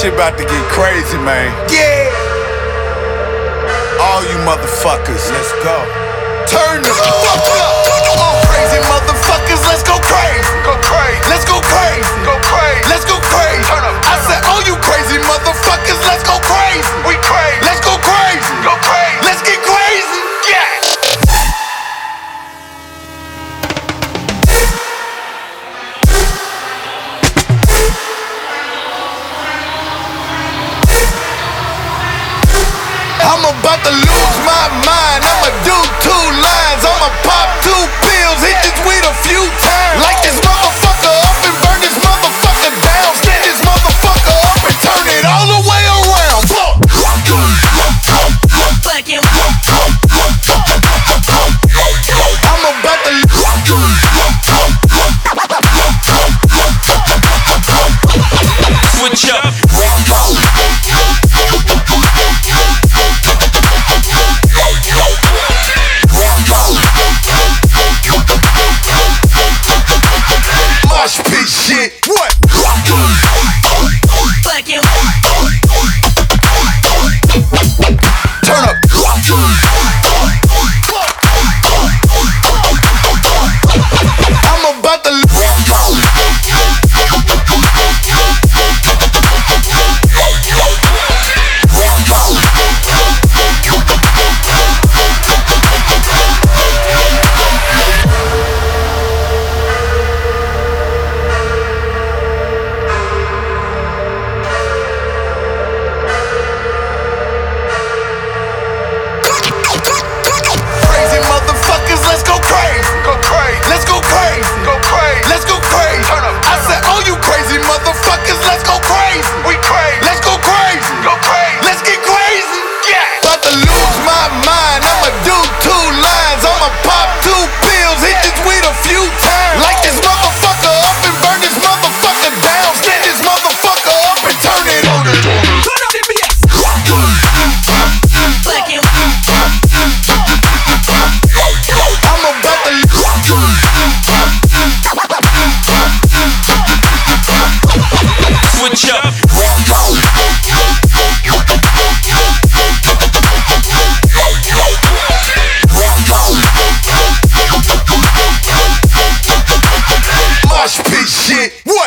shit about to get crazy, man. Yeah. All you motherfuckers, let's go. Turn the fuck up. All crazy motherfuckers, let's go crazy. Go crazy. Let's go crazy. Go crazy. Let's go crazy. Turn up. I said, all you crazy motherfuckers, let's go crazy. We crazy. Let's go crazy. Go crazy. Let's get crazy. Yeah. I'm about to lose my mind. I'ma do 2 lines. I'ma pop 2 pills. Hit this weed a few times. Light this motherfucker up and burn this motherfucker down. Stand this motherfucker up and turn it all the way around. I'm about to switch up. mosh pit shit. What? Turn up. I'm about to switch up. mosh pit shit. What?